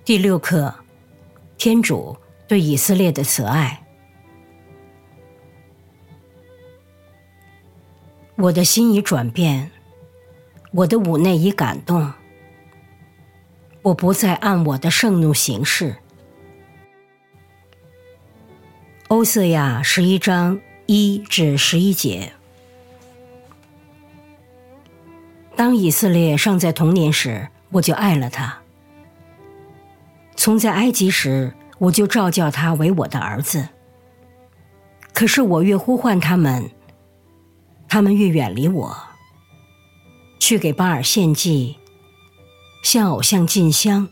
第6课，天主对以色列的慈爱。我的心已转变，我的五内已感动，我不再按我的盛怒行事。欧瑟亚11章1至11节。当以色列尚在童年时，我就爱了他。从在埃及时，我就召叫他为我的儿子。可是我越呼唤他们，他们越远离我，去给巴尔献祭，向偶像进香。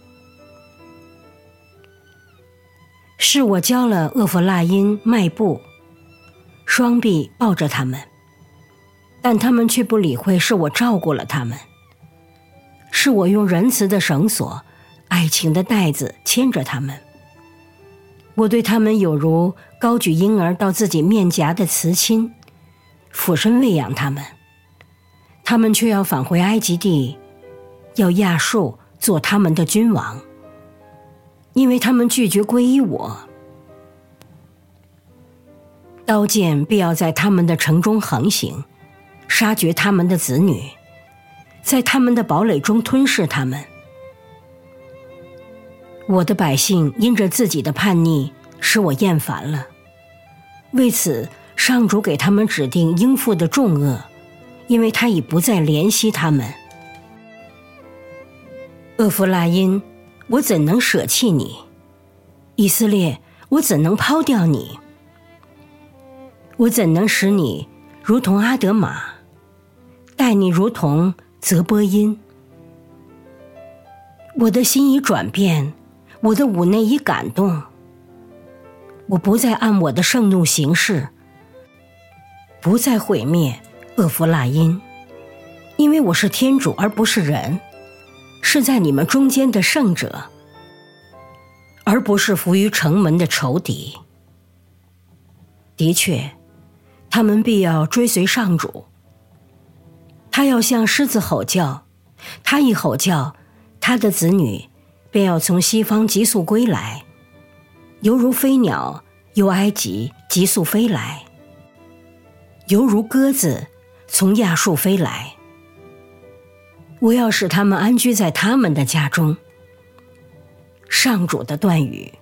是我教了厄弗拉因迈步，双臂抱着他们，但他们却不理会是我照顾了他们。是我用仁慈的绳索，爱情的带子牵着他们。我对他们有如高举婴儿到自己面颊的慈亲，俯身喂养他们。他们却要返回埃及地，要亚述做他们的君王，因为他们拒绝皈依我。刀剑必要在他们的城中横行，杀绝他们的子女，在他们的堡垒中吞噬他们。我的百姓因着自己的叛逆，使我厌烦了。为此，上主给他们指定应付的重恶，因为他已不再怜惜他们。厄弗拉因，我怎能舍弃你？以色列，我怎能抛掉你？我怎能使你如同阿德玛，待你如同泽波因？我的心已转变，我的五内已感动，我不再按我的盛怒行事，不再毁灭厄弗拉因，因为我是天主而不是人，是在你们中间的圣者，而不是伏于城门的仇敌。的确，他们必要追随上主，他要向狮子吼叫，他一吼叫，他的子女便要从西方急速归来，犹如飞鸟由埃及急速飞来，犹如鸽子从亚述飞来。我要使他们安居在他们的家中。上主的断语。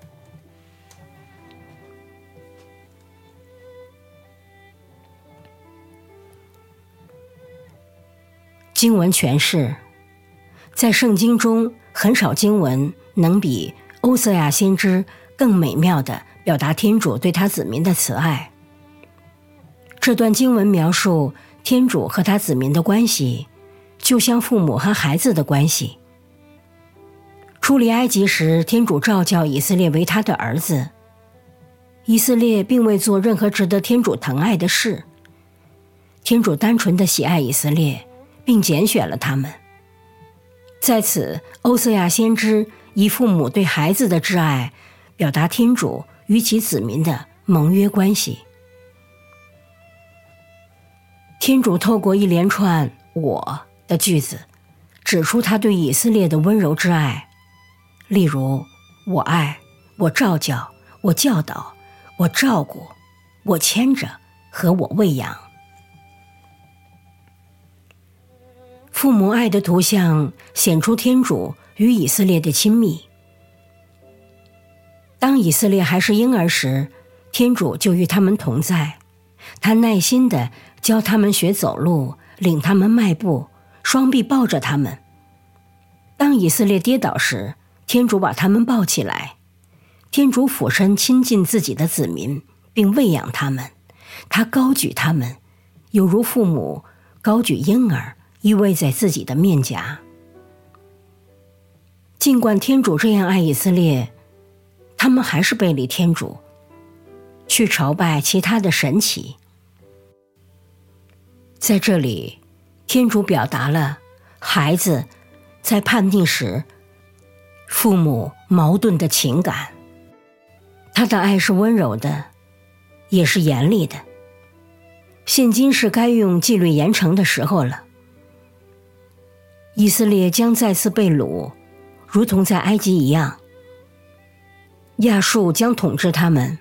经文诠释。在圣经中，很少经文能比欧瑟亚先知更美妙地表达天主对他子民的慈爱。这段经文描述天主和他子民的关系，就像父母和孩子的关系。出离埃及时，天主召叫以色列为他的儿子。以色列并未做任何值得天主疼爱的事。天主单纯地喜爱以色列，并拣选了他们。在此，欧瑟亚先知以父母对孩子的挚爱，表达天主与其子民的盟约关系。天主透过一连串“我”的句子，指出他对以色列的温柔之爱。例如，我爱，我召叫，我教导，我照顾，我牵着和我喂养。父母爱的图像显出天主与以色列的亲密。当以色列还是婴儿时，天主就与他们同在，他耐心地教他们学走路，领他们迈步，双臂抱着他们。当以色列跌倒时，天主把他们抱起来。天主俯身亲近自己的子民，并喂养他们。他高举他们，有如父母高举婴儿，依偎在自己的面颊。尽管天主这样爱以色列，他们还是背离天主，去朝拜其他的神祇。在这里，天主表达了孩子在叛逆时父母矛盾的情感。他的爱是温柔的，也是严厉的。现今是该用纪律严惩的时候了。以色列将再次被掳，如同在埃及一样， 亚述将统治他们，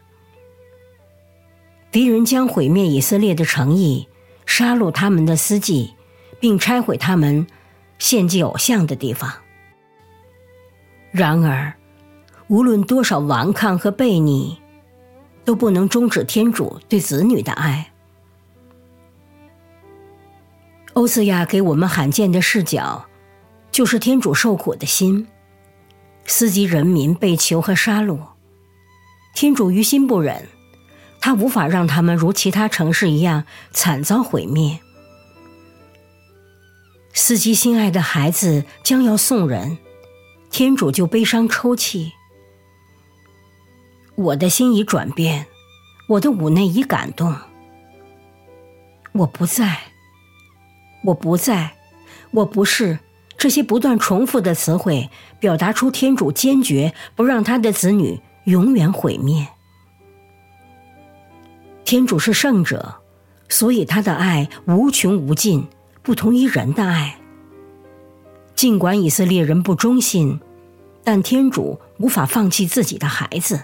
敌人将毁灭以色列的城邑，杀戮他们的司祭，并拆毁他们献祭偶像的地方。然而，无论多少顽抗和悖逆，都不能终止天主对子女的爱。欧瑟亚给我们罕见的视角，就是天主受苦的心，司机人民被囚和杀戮。天主于心不忍，他无法让他们如其他城市一样惨遭毁灭。司机心爱的孩子将要送人，天主就悲伤抽泣。我的心已转变，我的五内已感动。我不在，我不在，我不是，这些不断重复的词汇表达出天主坚决不让他的子女永远毁灭。天主是圣者，所以他的爱无穷无尽，不同于人的爱。尽管以色列人不忠信，但天主无法放弃自己的孩子。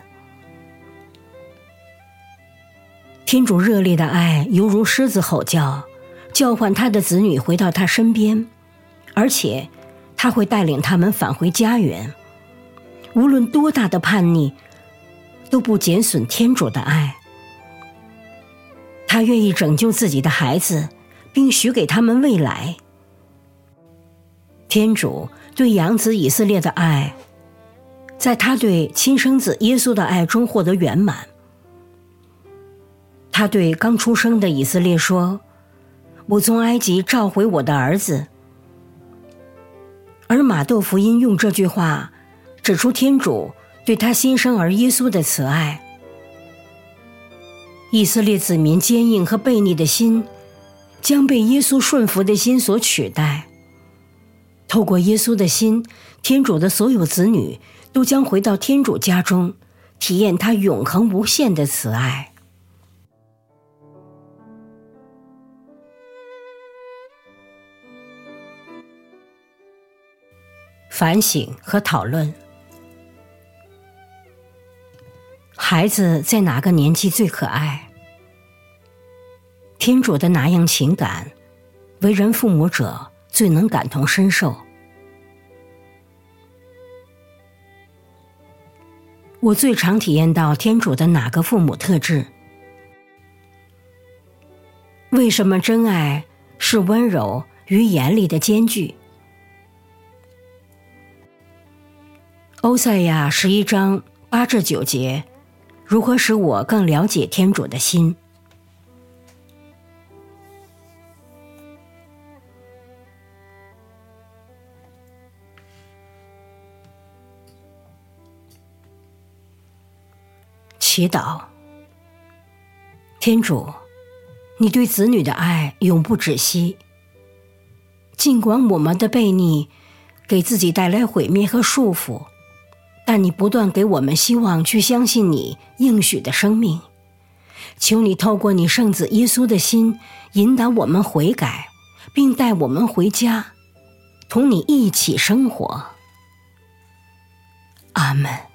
天主热烈的爱犹如狮子吼叫，叫唤他的子女回到他身边，而且他会带领他们返回家园。无论多大的叛逆，都不减损天主的爱。他愿意拯救自己的孩子，并许给他们未来。天主对养子以色列的爱，在他对亲生子耶稣的爱中获得圆满。他对刚出生的以色列说：“我从埃及召回我的儿子。”而马窦福音用这句话指出天主对他新生儿耶稣的慈爱。以色列子民坚硬和悖逆的心将被耶稣顺服的心所取代。透过耶稣的心，天主的所有子女都将回到天主家中，体验他永恒无限的慈爱。反省和讨论：孩子在哪个年纪最可爱？天主的哪样情感，为人父母者最能感同身受？我最常体验到天主的哪个父母特质？为什么真爱是温柔与严厉的兼具？欧赛亚11章8至9节，如何使我更了解天主的心？祈祷。天主，你对子女的爱永不止息。尽管我们的悖逆给自己带来毁灭和束缚，但你不断给我们希望去相信你应许的生命。求你透过你圣子耶稣的心，引导我们悔改，并带我们回家，同你一起生活。阿们。